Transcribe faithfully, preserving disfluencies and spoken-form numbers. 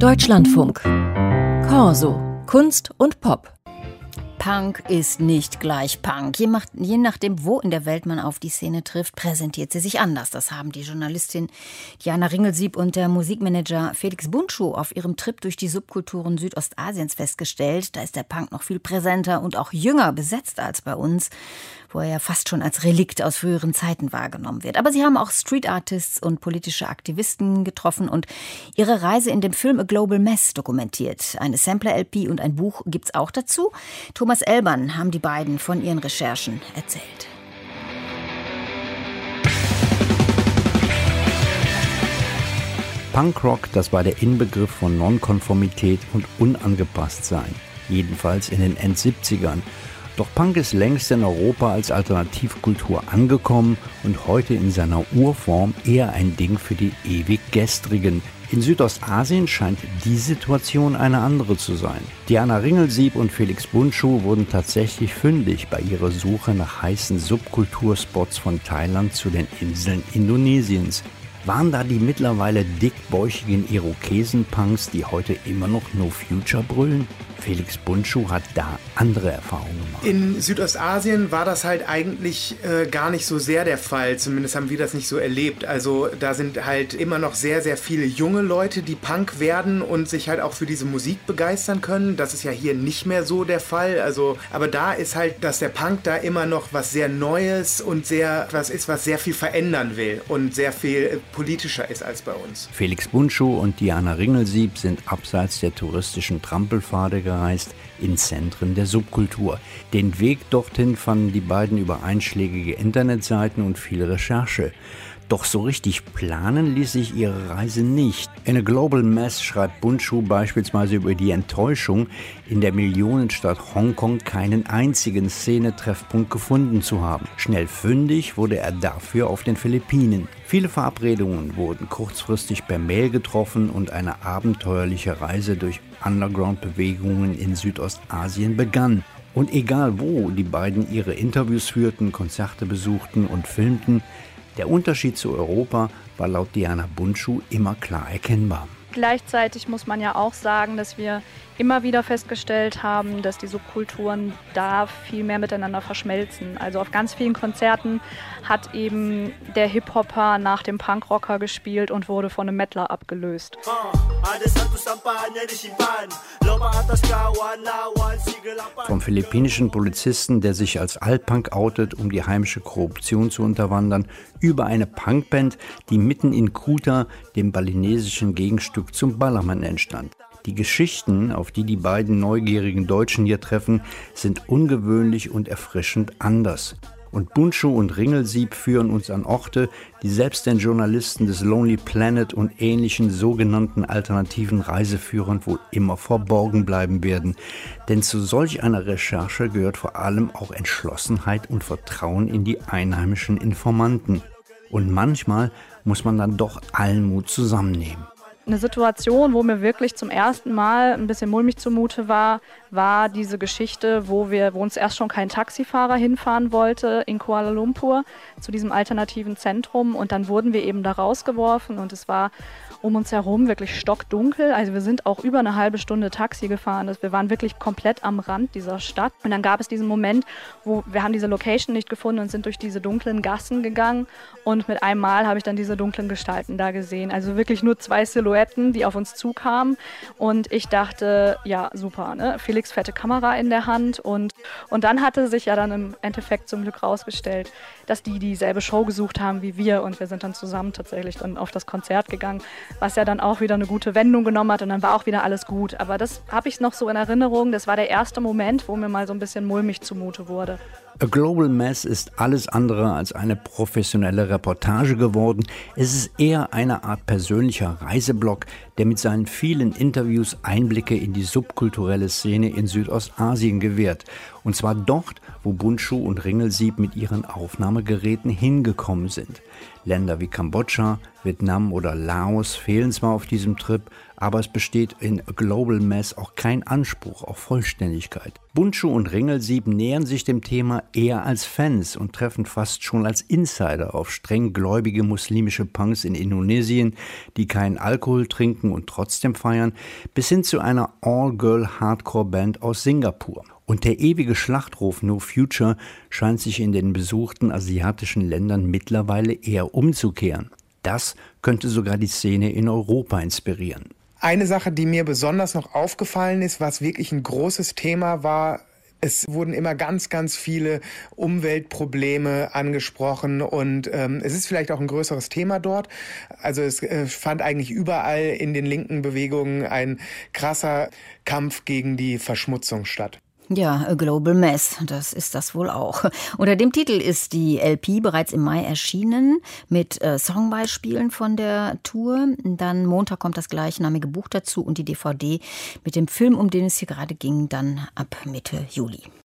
Deutschlandfunk. Corso. Kunst und Pop. Punk ist nicht gleich Punk. Je, macht, je nachdem, wo in der Welt man auf die Szene trifft, präsentiert sie sich anders. Das haben die Journalistin Diana Ringelsieb und der Musikmanager Felix Bundschuh auf ihrem Trip durch die Subkulturen Südostasiens festgestellt. Da ist der Punk noch viel präsenter und auch jünger besetzt als bei uns, wo er ja fast schon als Relikt aus früheren Zeiten wahrgenommen wird. Aber sie haben auch Street Artists und politische Aktivisten getroffen und ihre Reise in dem Film A Global Mess dokumentiert. Eine Sampler-L P und ein Buch gibt's auch dazu. Thomas Elbern haben die beiden von ihren Recherchen erzählt. Punkrock, das war der Inbegriff von Nonkonformität und Unangepasstsein. Jedenfalls in den Endsiebzigern. Doch Punk ist längst in Europa als Alternativkultur angekommen und heute in seiner Urform eher ein Ding für die ewig Gestrigen. In Südostasien scheint die Situation eine andere zu sein. Diana Ringelsieb und Felix Bundschuh wurden tatsächlich fündig bei ihrer Suche nach heißen Subkulturspots von Thailand zu den Inseln Indonesiens. Waren da die mittlerweile dickbäuchigen Irokesen-Punks, die heute immer noch No Future brüllen? Felix Bundschuh hat da andere Erfahrungen gemacht. In Südostasien war das halt eigentlich äh, gar nicht so sehr der Fall. Zumindest haben wir das nicht so erlebt. Also da sind halt immer noch sehr, sehr viele junge Leute, die Punk werden und sich halt auch für diese Musik begeistern können. Das ist ja hier nicht mehr so der Fall. Also, aber da ist halt, dass der Punk da immer noch was sehr Neues und sehr was ist, was sehr viel verändern will und sehr viel äh, politischer ist als bei uns. Felix Bundschuh und Diana Ringelsieb sind abseits der touristischen Trampelpfade gereist in Zentren der Subkultur. Den Weg dorthin fanden die beiden über einschlägige Internetseiten und viel Recherche. Doch so richtig planen ließ sich ihre Reise nicht. In A Global Mess schreibt Bundschuh beispielsweise über die Enttäuschung, in der Millionenstadt Hongkong keinen einzigen Szene-Treffpunkt gefunden zu haben. Schnell fündig wurde er dafür auf den Philippinen. Viele Verabredungen wurden kurzfristig per Mail getroffen und eine abenteuerliche Reise durch Underground-Bewegungen in Südostasien begann. Und egal wo die beiden ihre Interviews führten, Konzerte besuchten und filmten, der Unterschied zu Europa war laut Diana Bundschuh immer klar erkennbar. Gleichzeitig muss man ja auch sagen, dass wir immer wieder festgestellt haben, dass die Subkulturen da viel mehr miteinander verschmelzen. Also auf ganz vielen Konzerten hat eben der Hip-Hopper nach dem Punkrocker gespielt und wurde von einem Metaler abgelöst. Vom philippinischen Polizisten, der sich als Altpunk outet, um die heimische Korruption zu unterwandern, über eine Punkband, die mitten in Kuta, dem balinesischen Gegenstück zum Ballermann, entstand. Die Geschichten, auf die die beiden neugierigen Deutschen hier treffen, sind ungewöhnlich und erfrischend anders. Und Bundschuh und Ringelsieb führen uns an Orte, die selbst den Journalisten des Lonely Planet und ähnlichen sogenannten alternativen Reiseführern wohl immer verborgen bleiben werden. Denn zu solch einer Recherche gehört vor allem auch Entschlossenheit und Vertrauen in die einheimischen Informanten. Und manchmal muss man dann doch allen Mut zusammennehmen. Eine Situation, wo mir wirklich zum ersten Mal ein bisschen mulmig zumute war, war diese Geschichte, wo wir, wo uns erst schon kein Taxifahrer hinfahren wollte in Kuala Lumpur zu diesem alternativen Zentrum und dann wurden wir eben da rausgeworfen und es war um uns herum wirklich stockdunkel. Also wir sind auch über eine halbe Stunde Taxi gefahren. Wir waren wirklich komplett am Rand dieser Stadt. Und dann gab es diesen Moment, wo wir haben diese Location nicht gefunden und sind durch diese dunklen Gassen gegangen. Und mit einem Mal habe ich dann diese dunklen Gestalten da gesehen. Also wirklich nur zwei Silhouetten, die auf uns zukamen. Und ich dachte, ja, super, ne? Felix fette Kamera in der Hand. Und, und dann hatte sich ja dann im Endeffekt zum Glück rausgestellt, dass die dieselbe Show gesucht haben wie wir. Und wir sind dann zusammen tatsächlich dann auf das Konzert gegangen, was ja dann auch wieder eine gute Wendung genommen hat und dann war auch wieder alles gut. Aber das habe ich noch so in Erinnerung. Das war der erste Moment, wo mir mal so ein bisschen mulmig zumute wurde. A Global Mess ist alles andere als eine professionelle Reportage geworden. Es ist eher eine Art persönlicher Reiseblog, der mit seinen vielen Interviews Einblicke in die subkulturelle Szene in Südostasien gewährt. Und zwar dort, wo Bundschuh und Ringelsieb mit ihren Aufnahmegeräten hingekommen sind. Länder wie Kambodscha, Vietnam oder Laos fehlen zwar auf diesem Trip, Aber es besteht in A Global Mess auch kein Anspruch auf Vollständigkeit. Bundschuh und Ringelsieb nähern sich dem Thema eher als Fans und treffen fast schon als Insider auf streng gläubige muslimische Punks in Indonesien, die keinen Alkohol trinken und trotzdem feiern, bis hin zu einer All-Girl-Hardcore-Band aus Singapur. Und der ewige Schlachtruf No Future scheint sich in den besuchten asiatischen Ländern mittlerweile eher umzukehren. Das könnte sogar die Szene in Europa inspirieren. Eine Sache, die mir besonders noch aufgefallen ist, was wirklich ein großes Thema war, es wurden immer ganz, ganz viele Umweltprobleme angesprochen und ähm, es ist vielleicht auch ein größeres Thema dort. Also es äh, fand eigentlich überall in den linken Bewegungen ein krasser Kampf gegen die Verschmutzung statt. Ja, A Global Mess, das ist das wohl auch. Unter dem Titel ist die L P bereits im Mai erschienen mit äh, Songbeispielen von der Tour. Dann Montag kommt das gleichnamige Buch dazu und die D V D mit dem Film, um den es hier gerade ging, dann ab Mitte Juli.